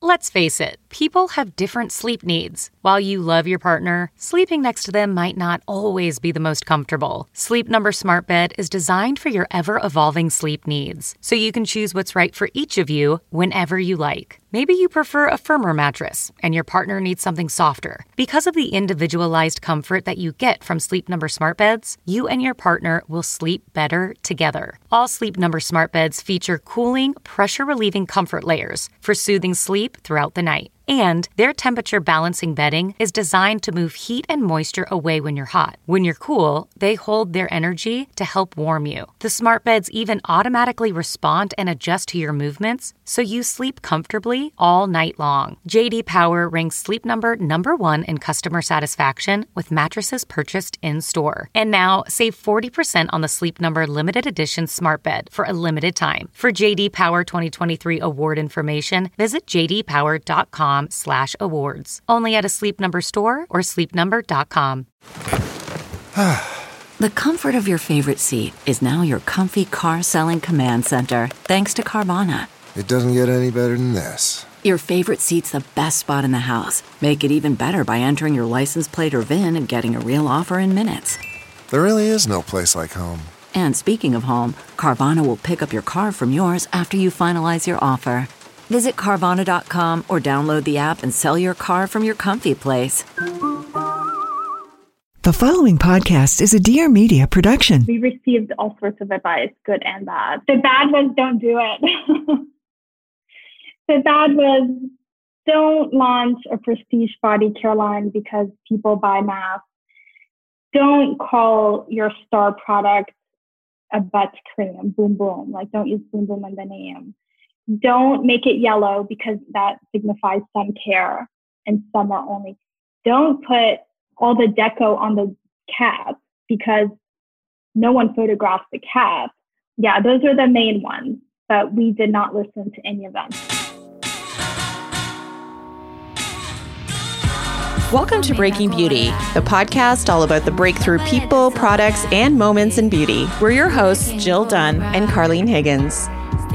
Let's face it, people have different sleep needs. While you love your partner, sleeping next to them might not always be the most comfortable. Sleep Number Smart Bed is designed for your ever-evolving sleep needs, so you can choose what's right for each of you whenever you like. Maybe you prefer a firmer mattress and your partner needs something softer. Because of the individualized comfort that you get from Sleep Number Smart Beds, you and your partner will sleep better together. All Sleep Number Smart Beds feature cooling, pressure-relieving comfort layers for soothing sleep throughout the night. And their temperature balancing bedding is designed to move heat and moisture away when you're hot. When you're cool, they hold their energy to help warm you. The smart beds even automatically respond and adjust to your movements, so you sleep comfortably all night long. J.D. Power ranks Sleep Number #1 in customer satisfaction with mattresses purchased in-store. And now, save 40% on the Sleep Number limited edition smart bed for a limited time. For J.D. Power 2023 award information, visit jdpower.com/awards. Only at a Sleep Number store or sleepnumber.com. The comfort of your favorite seat is now your comfy car selling command center, thanks to Carvana. It doesn't get any better than this. Your favorite seat's the best spot in the house. Make it even better by entering your license plate or VIN and getting a real offer in minutes. There really is no place like home. And speaking of home, Carvana will pick up your car from yours after you finalize your offer. Visit Carvana.com or download the app and sell your car from your comfy place. The following podcast is a Dear Media production. We received all sorts of advice, good and bad. The bad was don't do it. The bad was don't launch a prestige body care line because people buy masks. Don't call your star product a butt cream, boom boom. Like don't use boom boom in the name. Don't make it yellow because that signifies sun care and summer only. Don't put all the deco on the cap because no one photographed the cap. Yeah, those are the main ones, but we did not listen to any of them. Welcome to Breaking Beauty, the podcast all about the breakthrough people, products, and moments in beauty. We're your hosts, Jill Dunn and Carlene Higgins.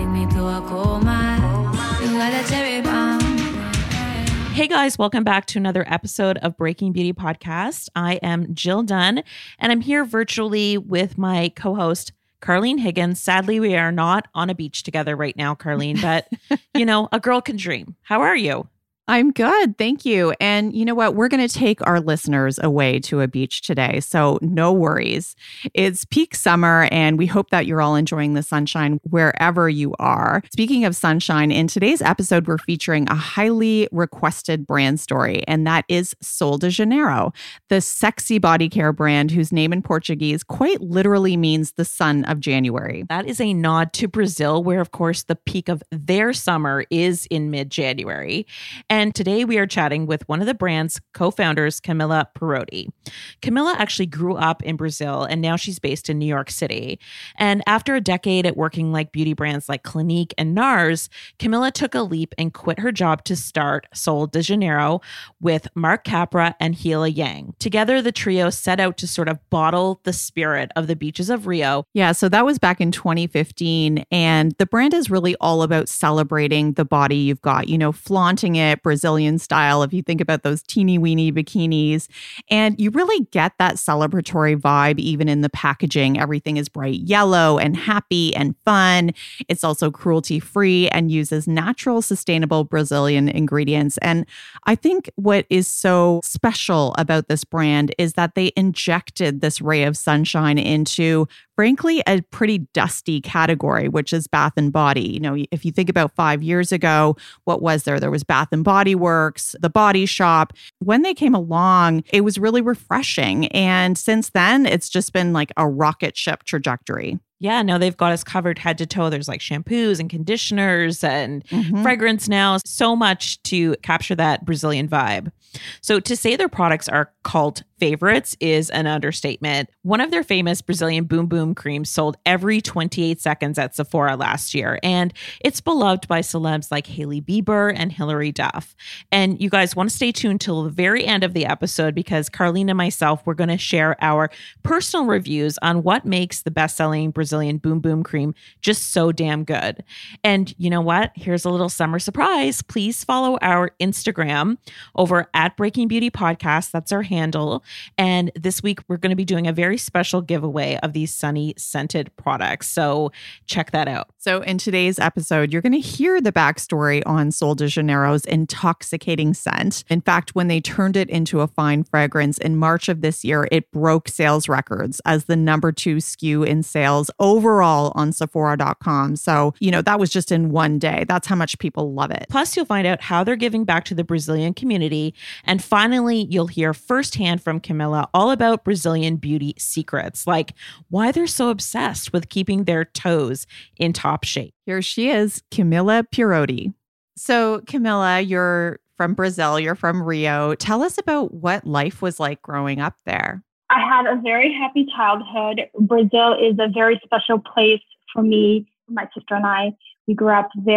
Hey guys, welcome back to another episode of Breaking Beauty Podcast. I am Jill Dunn, and I'm here virtually with my co-host, Carlene Higgins. Sadly, we are not on a beach together right now, Carlene, but you know, a girl can dream. How are you? I'm good. Thank you. And you know what? We're going to take our listeners away to a beach today. So no worries. It's peak summer and we hope that you're all enjoying the sunshine wherever you are. Speaking of sunshine, in today's episode, we're featuring a highly requested brand story, and that is Sol de Janeiro, the sexy body care brand whose name in Portuguese quite literally means the sun of January. That is a nod to Brazil, where of course the peak of their summer is in mid-January. And today we are chatting with one of the brand's co-founders, Camila Perotti. Camila actually grew up in Brazil and now she's based in New York City. And after a decade at working like beauty brands like Clinique and NARS, Camila took a leap and quit her job to start Sol de Janeiro with Mark Capra and Hila Yang. Together, the trio set out to sort of bottle the spirit of the beaches of Rio. Yeah, so that was back in 2015. And the brand is really all about celebrating the body you've got, you know, flaunting it, Brazilian style, if you think about those teeny weeny bikinis. And you really get that celebratory vibe even in the packaging. Everything is bright yellow and happy and fun. It's also cruelty free and uses natural, sustainable Brazilian ingredients. And I think what is so special about this brand is that they injected this ray of sunshine into, frankly, a pretty dusty category, which is bath and body. You know, if you think about 5 years ago, what was there? There was Bath and Body Works, The Body Shop. When they came along, it was really refreshing. And since then, it's just been like a rocket ship trajectory. Yeah, no, they've got us covered head to toe. There's like shampoos and conditioners and fragrance now. So much to capture that Brazilian vibe. So to say their products are cult favorites is an understatement. One of their famous Brazilian Boom Boom creams sold every 28 seconds at Sephora last year, and it's beloved by celebs like Hailey Bieber and Hilary Duff. And you guys want to stay tuned till the very end of the episode because Carlene and myself, we're going to share our personal reviews on what makes the best-selling Brazilian Boom Boom cream just so damn good. And you know what? Here's a little summer surprise. Please follow our Instagram over at Breaking Beauty Podcast. That's our handle. And this week, we're going to be doing a very special giveaway of these Sunny scented products. So check that out. So in today's episode, you're going to hear the backstory on Sol de Janeiro's intoxicating scent. In fact, when they turned it into a fine fragrance in March of this year, it broke sales records as the number 2 SKU in sales overall on Sephora.com. So, that was just in one day. That's how much people love it. Plus, you'll find out how they're giving back to the Brazilian community. And finally, you'll hear firsthand from Camila all about Brazilian beauty secrets, like why they're so obsessed with keeping their toes in top shape. Here she is, Camila Pierotti. So Camila, you're from Brazil, you're from Rio. Tell us about what life was like growing up there. I had a very happy childhood. Brazil is a very special place for me, my sister and I. We grew up in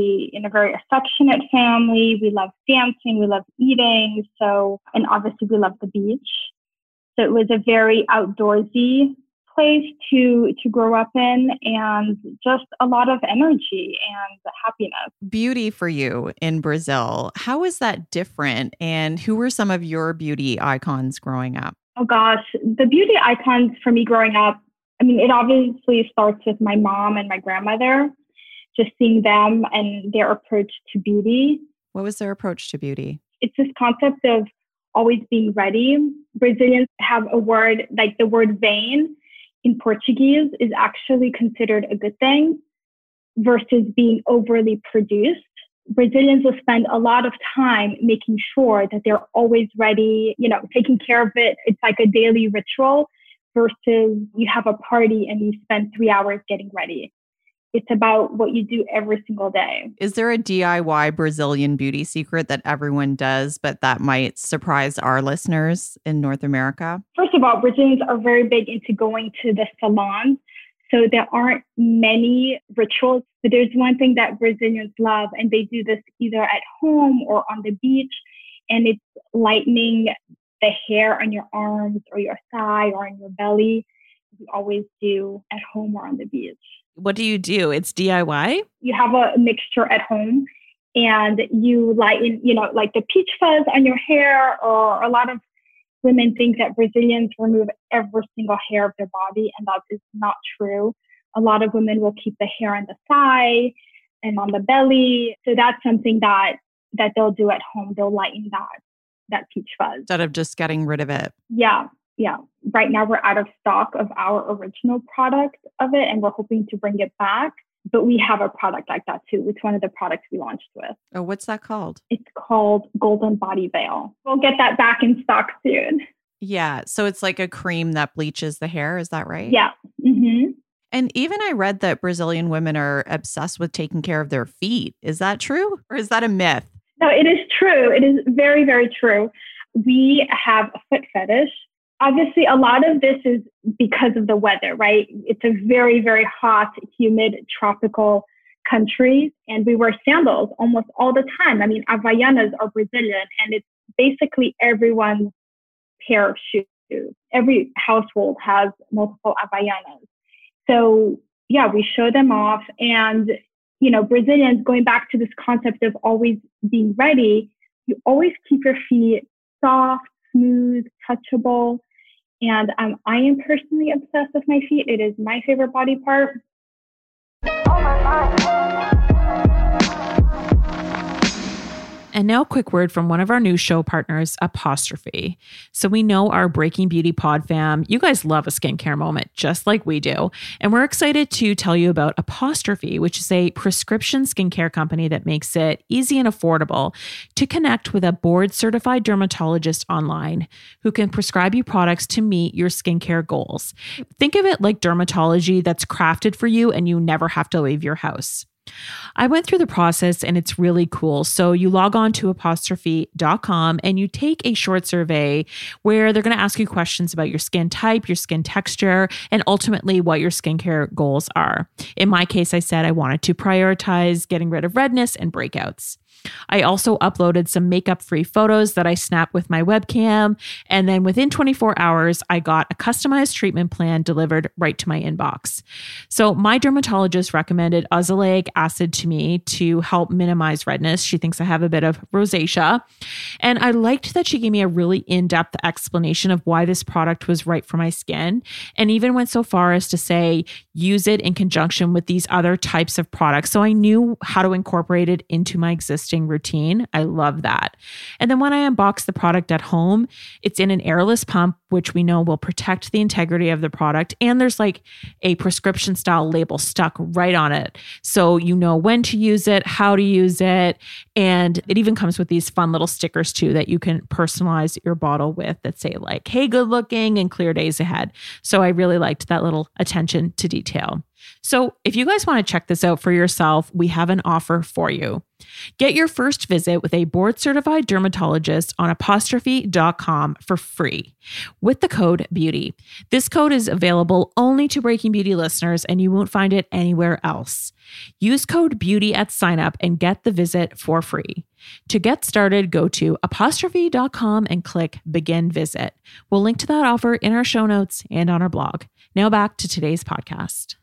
a very affectionate family. We loved dancing, we loved eating. And obviously we loved the beach. So it was a very outdoorsy place to grow up in, and just a lot of energy and happiness. Beauty for you in Brazil. How is that different? And who were some of your beauty icons growing up? Oh gosh, the beauty icons for me growing up, it obviously starts with my mom and my grandmother, just seeing them and their approach to beauty. What was their approach to beauty? It's this concept of always being ready. Brazilians have a word, like the word vain in Portuguese is actually considered a good thing versus being overly produced. Brazilians will spend a lot of time making sure that they're always ready, taking care of it. It's like a daily ritual versus you have a party and you spend 3 hours getting ready. It's about what you do every single day. Is there a DIY Brazilian beauty secret that everyone does, but that might surprise our listeners in North America? First of all, Brazilians are very big into going to the salons. So there aren't many rituals, but there's one thing that Brazilians love, and they do this either at home or on the beach, and it's lightening the hair on your arms or your thigh or on your belly. We always do at home or on the beach. What do you do? It's DIY? You have a mixture at home and you lighten, like the peach fuzz on your hair, or a lot of women think that Brazilians remove every single hair of their body, and that is not true. A lot of women will keep the hair on the thigh and on the belly. So that's something that they'll do at home. They'll lighten that peach fuzz. Instead of just getting rid of it. Yeah. Right now we're out of stock of our original product of it, and we're hoping to bring it back. But we have a product like that too. It's one of the products we launched with. Oh, what's that called? It's called Golden Body Veil. We'll get that back in stock soon. Yeah. So it's like a cream that bleaches the hair. Is that right? Yeah. Mm-hmm. And even I read that Brazilian women are obsessed with taking care of their feet. Is that true? Or is that a myth? No, it is true. It is very, very true. We have a foot fetish. Obviously, a lot of this is because of the weather, right? It's a very, very hot, humid, tropical country, and we wear sandals almost all the time. Havaianas are Brazilian, and it's basically everyone's pair of shoes. Every household has multiple Havaianas. So, yeah, we show them off. And, Brazilians, going back to this concept of always being ready, you always keep your feet soft, smooth, touchable. And I am personally obsessed with my feet. It is my favorite body part. Oh my God. And now a quick word from one of our new show partners, Apostrophe. So we know our Breaking Beauty pod fam, you guys love a skincare moment just like we do. And we're excited to tell you about Apostrophe, which is a prescription skincare company that makes it easy and affordable to connect with a board-certified dermatologist online who can prescribe you products to meet your skincare goals. Think of it like dermatology that's crafted for you and you never have to leave your house. I went through the process and it's really cool. So you log on to apostrophe.com and you take a short survey where they're going to ask you questions about your skin type, your skin texture, and ultimately what your skincare goals are. In my case, I said I wanted to prioritize getting rid of redness and breakouts. I also uploaded some makeup-free photos that I snapped with my webcam. And then within 24 hours, I got a customized treatment plan delivered right to my inbox. So my dermatologist recommended azelaic acid to me to help minimize redness. She thinks I have a bit of rosacea. And I liked that she gave me a really in-depth explanation of why this product was right for my skin, and even went so far as to say, use it in conjunction with these other types of products. So I knew how to incorporate it into my existing routine. I love that. And then when I unboxed the product at home, it's in an airless pump, which we know will protect the integrity of the product. And there's like a prescription style label stuck right on it. So you know when to use it, how to use it. And it even comes with these fun little stickers too that you can personalize your bottle with that say like, hey, good looking and clear days ahead. So I really liked that little attention to detail. So if you guys want to check this out for yourself, we have an offer for you. Get your first visit with a board-certified dermatologist on apostrophe.com for free with the code BEAUTY. This code is available only to Breaking Beauty listeners, and you won't find it anywhere else. Use code BEAUTY at sign-up and get the visit for free. To get started, go to apostrophe.com and click Begin Visit. We'll link to that offer in our show notes and on our blog. Now back to today's podcast.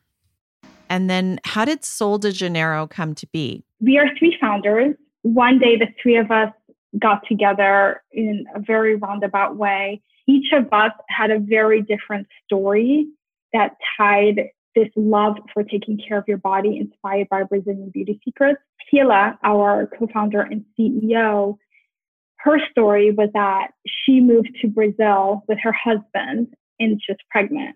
And then how did Sol de Janeiro come to be? We are three founders. One day, the three of us got together in a very roundabout way. Each of us had a very different story that tied this love for taking care of your body, inspired by Brazilian beauty secrets. Sheila, our co-founder and CEO, her story was that she moved to Brazil with her husband and she was pregnant.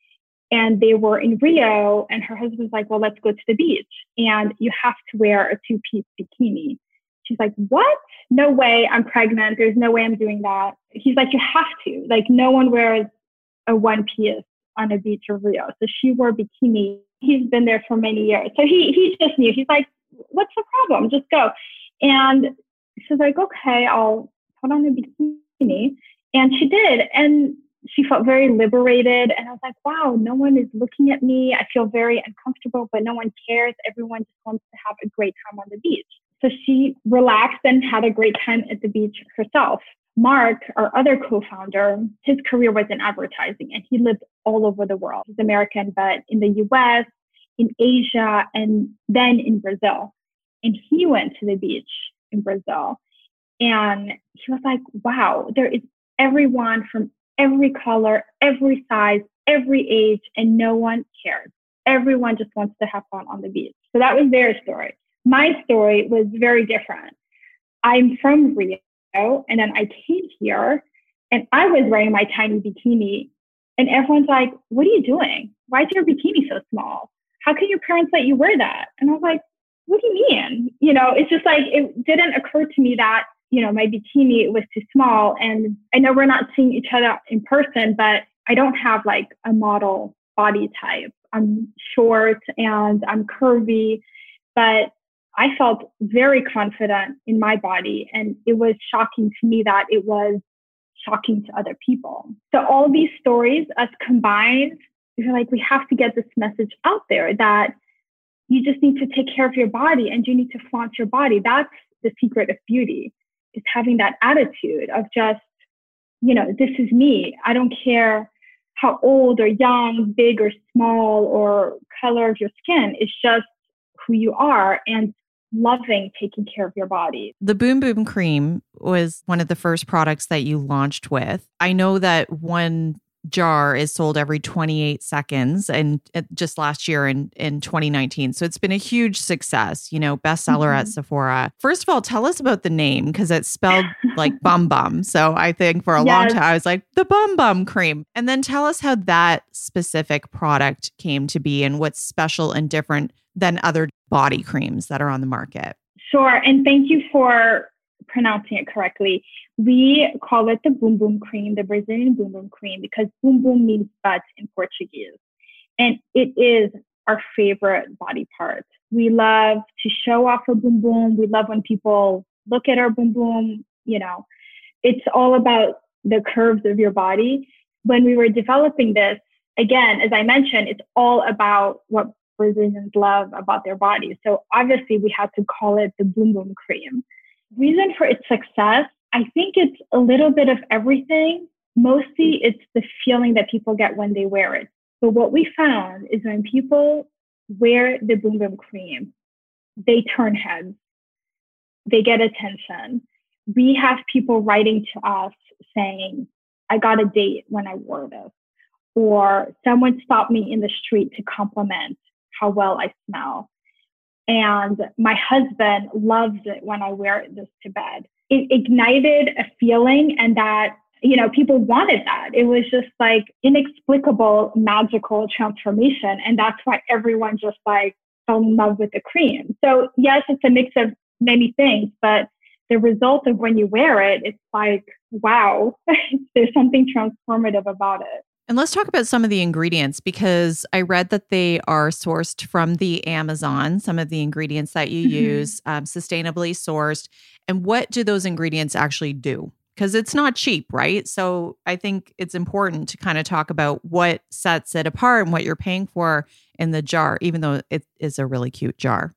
And they were in Rio, and her husband was like, well, let's go to the beach. And you have to wear a two-piece bikini. She's like, what? No way, I'm pregnant. There's no way I'm doing that. He's like, you have to. Like, no one wears a one-piece on a beach of Rio. So she wore a bikini. He's been there for many years. So he just knew. He's like, what's the problem? Just go. And she's like, okay, I'll put on a bikini. And she did. And she felt very liberated. And I was like, wow, no one is looking at me. I feel very uncomfortable, but no one cares. Everyone just wants to have a great time on the beach. So she relaxed and had a great time at the beach herself. Mark, our other co-founder, his career was in advertising and he lived all over the world. He's American, but in the US, in Asia, and then in Brazil. And he went to the beach in Brazil. And he was like, wow, there is everyone from every color, every size, every age, and no one cares. Everyone just wants to have fun on the beach. So that was their story. My story was very different. I'm from Rio, and then I came here, and I was wearing my tiny bikini, and everyone's like, what are you doing? Why is your bikini so small? How can your parents let you wear that? And I was like, what do you mean? You know, it's just like, it didn't occur to me that my bikini was too small. And I know we're not seeing each other in person, but I don't have like a model body type. I'm short and I'm curvy, but I felt very confident in my body. And it was shocking to me that it was shocking to other people. So all these stories, us combined, we're like, we have to get this message out there that you just need to take care of your body and you need to flaunt your body. That's the secret of beauty. Is having that attitude of just, this is me. I don't care how old or young, big or small, or color of your skin. It's just who you are and loving taking care of your body. The Boom Boom Cream was one of the first products that you launched with. I know that one jar is sold every 28 seconds and just last year in 2019. So it's been a huge success, bestseller at Sephora. First of all, tell us about the name because it's spelled like bum bum. So I think for a long time I was like the Bum Bum Cream. And then tell us how that specific product came to be and what's special and different than other body creams that are on the market. Sure. And thank you for pronouncing it correctly. We call it the Boom Boom Cream, the Brazilian Boom Boom Cream, because boom boom means butt in Portuguese. And it is our favorite body part. We love to show off a boom boom. We love when people look at our boom boom. You know, it's all about the curves of your body. When we were developing this, again, as I mentioned, it's all about what Brazilians love about their bodies. So obviously we had to call it the Boom Boom Cream. Reason for its success, I think it's a little bit of everything. Mostly it's the feeling that people get when they wear it. But what we found is when people wear the Boom Boom Cream, they turn heads, they get attention. We have people writing to us saying, I got a date when I wore this. Or someone stopped me in the street to compliment how well I smell. And my husband loves it when I wear this to bed. It ignited a feeling, and that, you know, people wanted that. It was just like inexplicable, magical transformation. And that's why everyone just like fell in love with the cream. So yes, it's a mix of many things, but the result of when you wear it, it's like, wow, there's something transformative about it. And let's talk about some of the ingredients, because I read that they are sourced from the Amazon, some of the ingredients that you use, sustainably sourced. And what do those ingredients actually do? Because it's not cheap, right? So I think it's important to kind of talk about what sets it apart and what you're paying for in the jar, even though it is a really cute jar.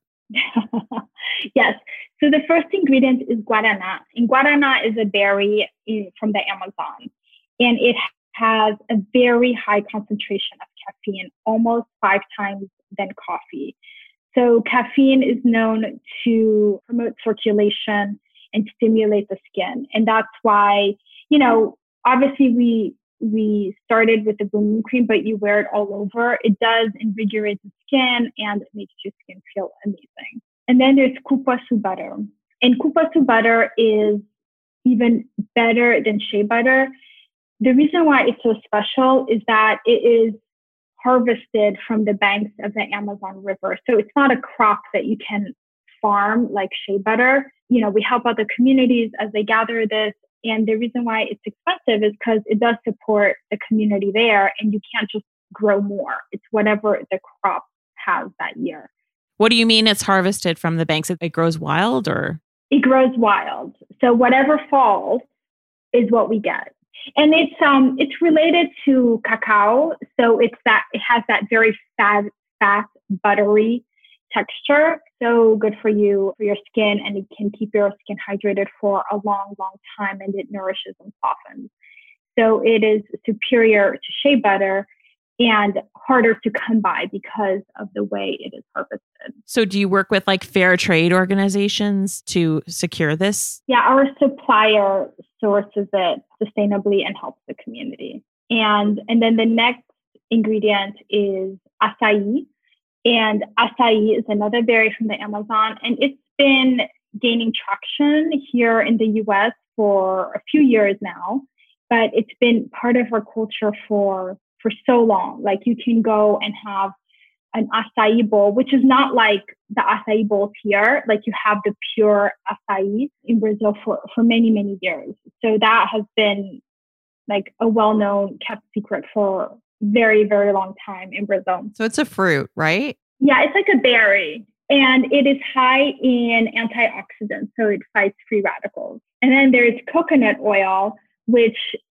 Yes. So the first ingredient is guarana. And guarana is a berry from the Amazon. And it has a very high concentration of caffeine, almost 5 times than coffee. So caffeine is known to promote circulation and stimulate the skin. And that's why, you know, obviously we started with the Boom Boom Cream, but you wear it all over. It does invigorate the skin and it makes your skin feel amazing. And then there's cupuaçu butter. And cupuaçu butter is even better than shea butter. The reason why it's so special is that it is harvested from the banks of the Amazon River. So it's not a crop that you can farm like shea butter. You know, we help out the communities as they gather this. And the reason why it's expensive is because it does support the community there, and you can't just grow more. It's whatever the crop has that year. What do you mean it's harvested from the banks? It grows wild, or? It grows wild. So whatever falls is what we get. And it's related to cacao. So it has that very fat, buttery texture. So good for you, for your skin, and it can keep your skin hydrated for a long, long time, and it nourishes and softens. So it is superior to shea butter and harder to come by because of the way it is harvested. So do you work with like fair trade organizations to secure this? Yeah, our supplier sources it sustainably and helps the community. And then the next ingredient is acai. And acai is another berry from the Amazon. And it's been gaining traction here in the US for a few years now, but it's been part of our culture for so long. Like you can go and have an acai bowl, which is not like the acai bowls here. Like you have the pure acai in Brazil for many, many years. So that has been like a well-known kept secret for very, very long time in Brazil. So it's a fruit, right? Yeah, it's like a berry. And it is high in antioxidants, so it fights free radicals. And then there's coconut oil, which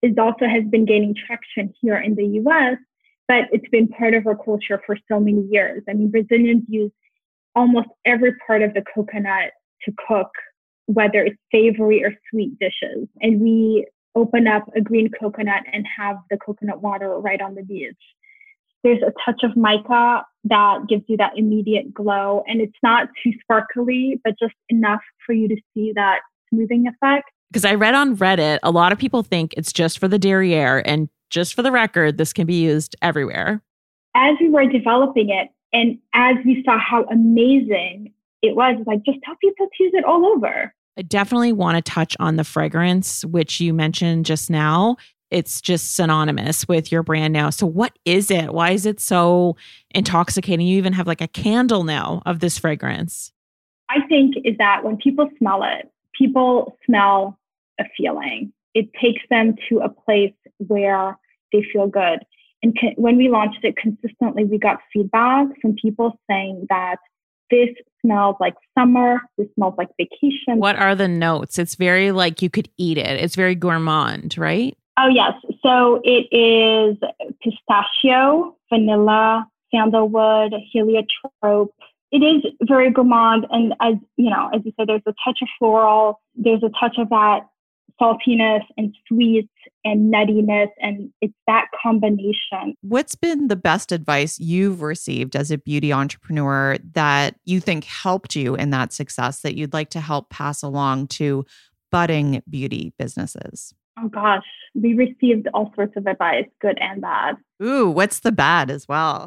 has been gaining traction here in the US, but it's been part of our culture for so many years. I mean, Brazilians use almost every part of the coconut to cook, whether it's savory or sweet dishes. And we open up a green coconut and have the coconut water right on the beach. There's a touch of mica that gives you that immediate glow. And it's not too sparkly, but just enough for you to see that smoothing effect. Because I read on Reddit, a lot of people think it's just for the derriere. And just for the record, this can be used everywhere. As we were developing it, and as we saw how amazing it was, like, just tell people to use it all over. I definitely want to touch on the fragrance, which you mentioned just now. It's just synonymous with your brand now. So what is it? Why is it so intoxicating? You even have like a candle now of this fragrance. I think is that when people smell it, people smell a feeling. It takes them to a place where they feel good. And when we launched it consistently, we got feedback from people saying that this smells like summer, this smells like vacation. What are the notes? It's very like you could eat it. It's very gourmand, right? Oh, yes. So it is pistachio, vanilla, sandalwood, heliotrope. It is very gourmand. And as you said, there's a touch of floral. There's a touch of that saltiness and sweet and nuttiness. And it's that combination. What's been the best advice you've received as a beauty entrepreneur that you think helped you in that success that you'd like to help pass along to budding beauty businesses? Oh, gosh. We received all sorts of advice, good and bad. Ooh, what's the bad as well?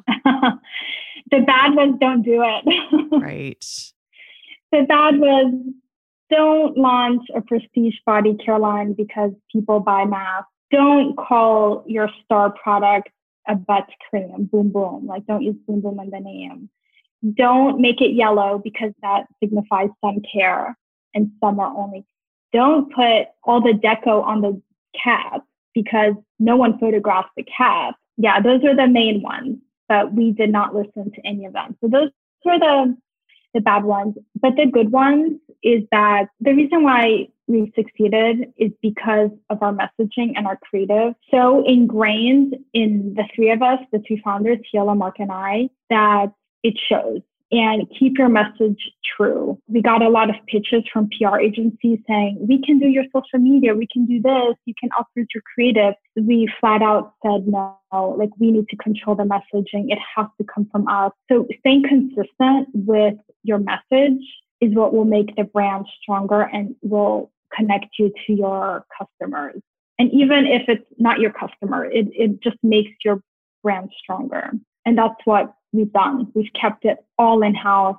The bad was don't do it. Right. The bad was don't launch a prestige body care line because people buy masks. Don't call your star product a butt cream, Boom Boom. Like, don't use Boom Boom in the name. Don't make it yellow because that signifies sun care and summer only. Don't put all the deco on the cap because no one photographs the cap. Yeah, those are the main ones, but we did not listen to any of them. So those were the bad ones. But the good ones is that the reason why we succeeded is because of our messaging and our creative. So ingrained in the three of us, the two founders, Hila, Mark, and I, that it shows. And keep your message true. We got a lot of pitches from PR agencies saying, we can do your social media, we can do this, you can outsource your creative. We flat out said, no, like we need to control the messaging. It has to come from us. So staying consistent with your message is what will make the brand stronger and will connect you to your customers. And even if it's not your customer, it just makes your brand stronger. And that's what we've done. We've kept it all in-house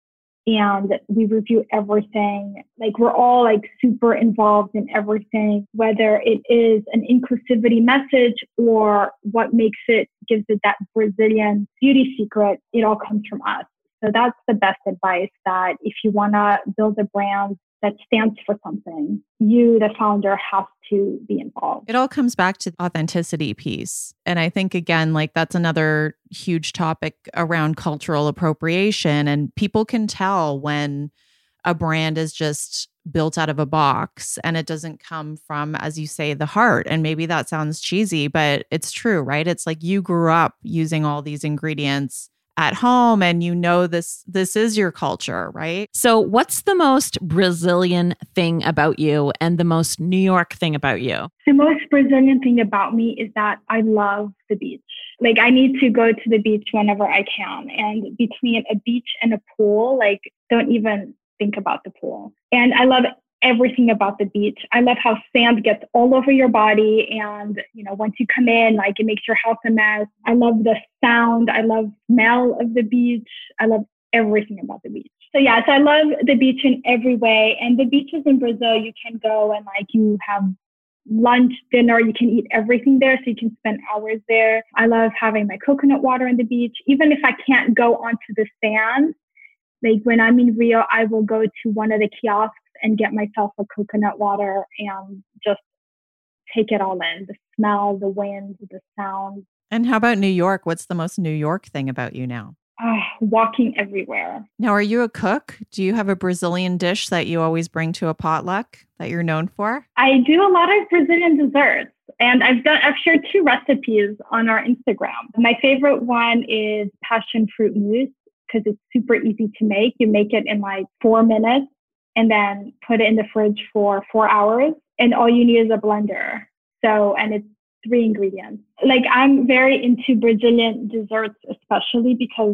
and we review everything. Like we're all like super involved in everything, whether it is an inclusivity message or what gives it that Brazilian beauty secret, it all comes from us. So that's the best advice, that if you want to build a brand that stands for something, you, the founder, have to be involved. It all comes back to the authenticity piece. And I think, again, like that's another huge topic around cultural appropriation. And people can tell when a brand is just built out of a box and it doesn't come from, as you say, the heart. And maybe that sounds cheesy, but it's true, right? It's like you grew up using all these ingredients at home and you know this is your culture, right? So what's the most Brazilian thing about you and the most New York thing about you? The most Brazilian thing about me is that I love the beach. Like I need to go to the beach whenever I can. And between a beach and a pool, like don't even think about the pool. And I love everything about the beach. I love how sand gets all over your body. And, once you come in, like it makes your house a mess. I love the sound. I love smell of the beach. I love everything about the beach. So I love the beach in every way. And the beaches in Brazil, you can go and like you have lunch, dinner, you can eat everything there. So you can spend hours there. I love having my coconut water on the beach. Even if I can't go onto the sand, like when I'm in Rio, I will go to one of the kiosks and get myself a coconut water and just take it all in. The smell, the wind, the sound. And how about New York? What's the most New York thing about you now? Walking everywhere. Now, are you a cook? Do you have a Brazilian dish that you always bring to a potluck that you're known for? I do a lot of Brazilian desserts. And I've shared 2 recipes on our Instagram. My favorite one is passion fruit mousse because it's super easy to make. You make it in like 4 minutes and then put it in the fridge for 4 hours. And all you need is a blender. And it's 3 ingredients. Like I'm very into Brazilian desserts, especially because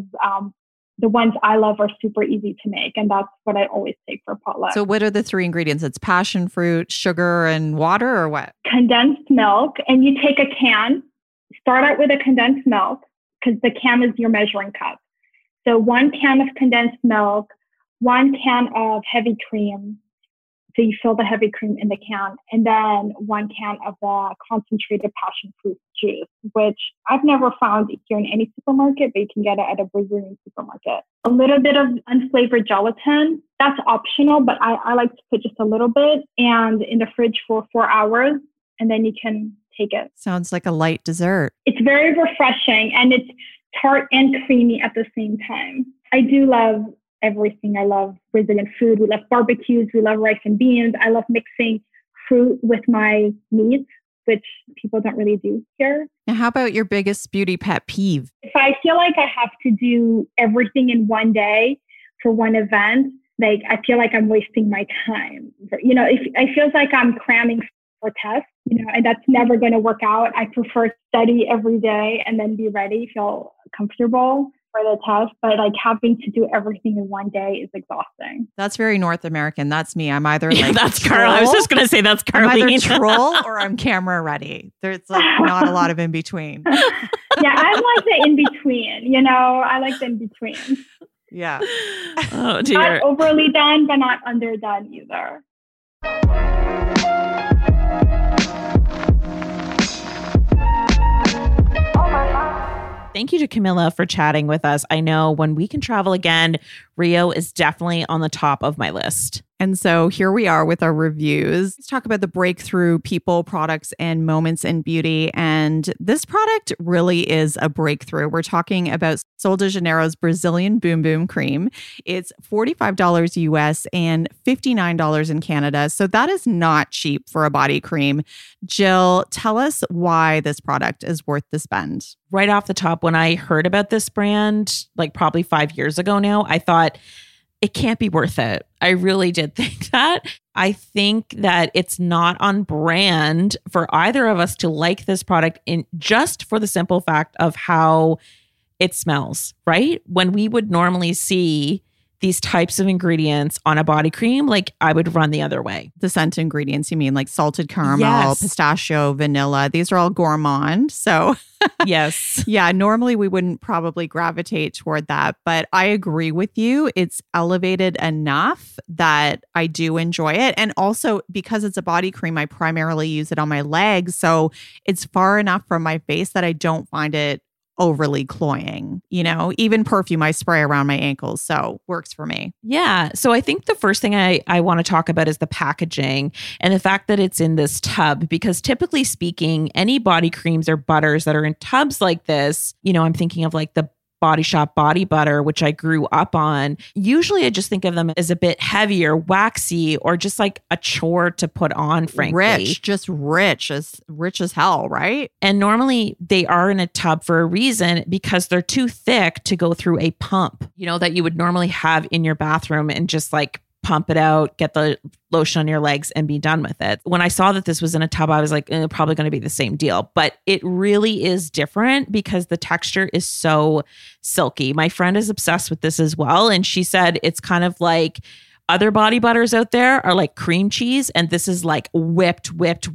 the ones I love are super easy to make. And that's what I always take for potluck. So what are the 3 ingredients? It's passion fruit, sugar, and water, or what? Condensed milk. And you take a can, start out with a condensed milk because the can is your measuring cup. So 1 can of condensed milk, 1 can of heavy cream. So you fill the heavy cream in the can, and then 1 can of the concentrated passion fruit juice, which I've never found here in any supermarket, but you can get it at a Brazilian supermarket. A little bit of unflavored gelatin, that's optional, but I like to put just a little bit and in the fridge for 4 hours, and then you can take it. Sounds like a light dessert. It's very refreshing and it's tart and creamy at the same time. I do love everything. I love Brazilian food. We love barbecues. We love rice and beans. I love mixing fruit with my meat, which people don't really do here. Now, how about your biggest beauty pet peeve? If I feel like I have to do everything in one day for one event, like I feel like I'm wasting my time. You know, if I feels like I'm cramming for tests, you know, and that's never going to work out. I prefer study every day and then be ready, feel comfortable for the test. But like having to do everything in one day is exhausting. That's very North American. That's me. I'm either like that's Carl. I was just going to say that's Carly. I'm either troll or I'm camera ready. There's like not a lot of in between. Yeah, I like the in between. You know, I like the in between. Yeah. Oh dear. Not overly done, but not underdone either. Thank you to Camilla for chatting with us. I know when we can travel again, Rio is definitely on the top of my list. And so here we are with our reviews. Let's talk about the breakthrough people, products, and moments in beauty. And this product really is a breakthrough. We're talking about Sol de Janeiro's Brazilian Boom Boom Cream. It's $45 US and $59 in Canada. So that is not cheap for a body cream. Jill, tell us why this product is worth the spend. Right off the top, when I heard about this brand, like probably 5 years ago now, I thought, it can't be worth it. I really did think that. I think that it's not on brand for either of us to like this product in just for the simple fact of how it smells, right? When we would normally see these types of ingredients on a body cream, like I would run the other way. The scent ingredients, you mean like salted caramel, yes. pistachio, vanilla. These are all gourmand. So yes. Yeah, normally we wouldn't probably gravitate toward that. But I agree with you. It's elevated enough that I do enjoy it. And also because it's a body cream, I primarily use it on my legs. So it's far enough from my face that I don't find it overly cloying. You know, even perfume I spray around my ankles. So works for me. Yeah. So I think the first thing I want to talk about is the packaging and the fact that it's in this tub, because typically speaking, any body creams or butters that are in tubs like this, you know, I'm thinking of like the Body Shop body butter, which I grew up on. Usually I just think of them as a bit heavier, waxy, or just like a chore to put on, frankly. Rich as hell, right? And normally they are in a tub for a reason, because they're too thick to go through a pump, you know, that you would normally have in your bathroom and just like pump it out, get the lotion on your legs and be done with it. When I saw that this was in a tub, I was like, probably going to be the same deal. But it really is different because the texture is so silky. My friend is obsessed with this as well. And she said it's kind of like other body butters out there are like cream cheese, and this is like whipped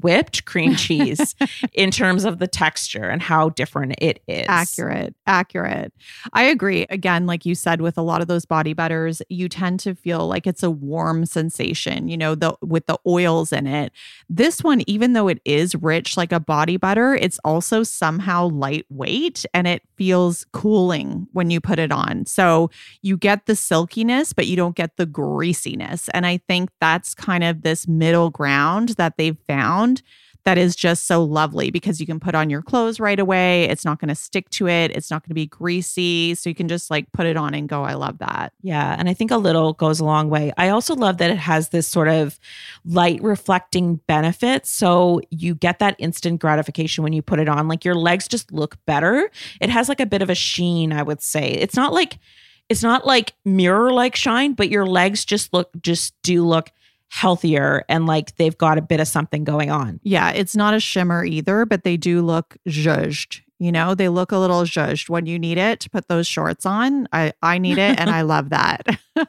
cream cheese in terms of the texture and how different it is. Accurate. I agree. Again, like you said, with a lot of those body butters, you tend to feel like it's a warm sensation, you know, with the oils in it. This one, even though it is rich like a body butter, it's also somehow lightweight and it feels cooling when you put it on. So you get the silkiness, but you don't get the greasiness. And I think that's kind of this middle ground that they've found that is just so lovely, because you can put on your clothes right away. It's not going to stick to it. It's not going to be greasy. So you can just like put it on and go. I love that. Yeah. And I think a little goes a long way. I also love that it has this sort of light reflecting benefit. So you get that instant gratification when you put it on. Like your legs just look better. It has like a bit of a sheen, I would say. It's not like mirror-like shine, but your legs just do look healthier and like they've got a bit of something going on. Yeah, it's not a shimmer either, but they do look zhuzhed. You know, they look a little zhuzhed when you need it to put those shorts on. I need it and I love that.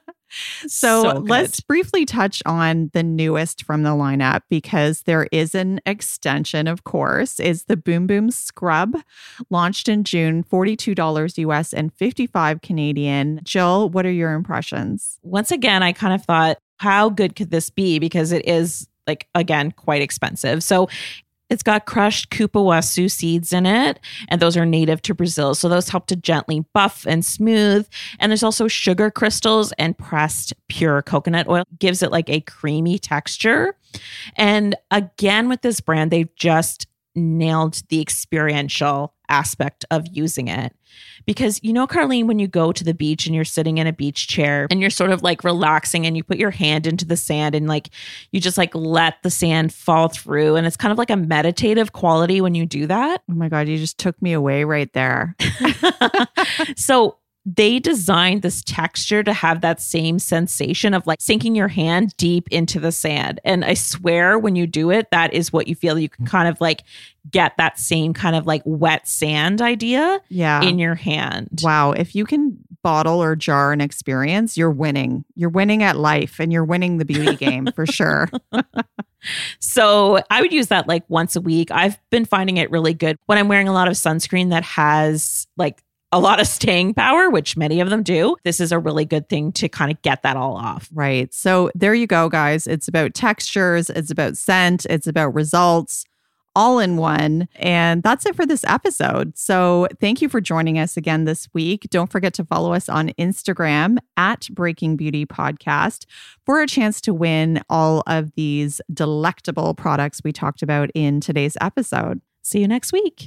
So let's briefly touch on the newest from the lineup, because there is an extension, of course, is the Boom Boom Scrub, launched in June, $42 US and $55 Canadian. Jill, what are your impressions? Once again, I kind of thought, how good could this be? Because it is, like, again, quite expensive. So it's got crushed cupuaçu seeds in it, and those are native to Brazil. So those help to gently buff and smooth. And there's also sugar crystals and pressed pure coconut oil. Gives it like a creamy texture. And again, with this brand, they've just nailed the experiential aspect of using it. Because, you know, Carlene, when you go to the beach and you're sitting in a beach chair and you're sort of like relaxing and you put your hand into the sand and like you just like let the sand fall through, and it's kind of like a meditative quality when you do that. Oh my God, you just took me away right there. So they designed this texture to have that same sensation of like sinking your hand deep into the sand. And I swear when you do it, that is what you feel. You can kind of like get that same kind of like wet sand idea in your hand. Wow. If you can bottle or jar an experience, you're winning. You're winning at life and you're winning the beauty game for sure. So I would use that like once a week. I've been finding it really good when I'm wearing a lot of sunscreen that has like a lot of staying power, which many of them do. This is a really good thing to kind of get that all off. Right. So there you go, guys. It's about textures. It's about scent. It's about results all in one. And that's it for this episode. So thank you for joining us again this week. Don't forget to follow us on Instagram at Breaking Beauty Podcast for a chance to win all of these delectable products we talked about in today's episode. See you next week.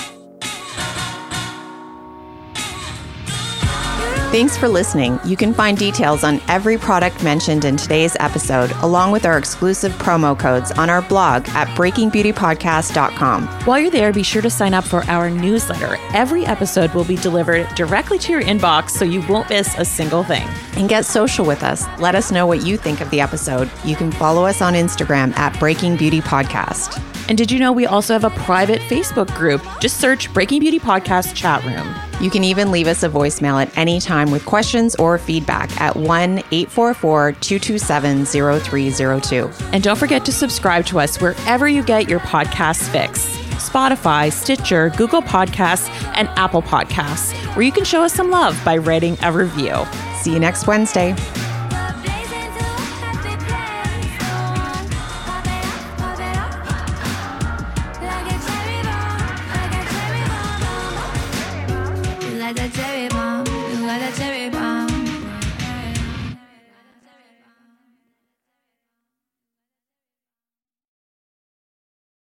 Thanks for listening. You can find details on every product mentioned in today's episode, along with our exclusive promo codes on our blog at breakingbeautypodcast.com. While you're there, be sure to sign up for our newsletter. Every episode will be delivered directly to your inbox, so you won't miss a single thing. And get social with us. Let us know what you think of the episode. You can follow us on Instagram at Breaking Beauty Podcast. And did you know we also have a private Facebook group? Just search Breaking Beauty Podcast Chat Room. You can even leave us a voicemail at any time with questions or feedback at 1-844-227-0302. And don't forget to subscribe to us wherever you get your podcast fix. Spotify, Stitcher, Google Podcasts, and Apple Podcasts, where you can show us some love by writing a review. See you next Wednesday.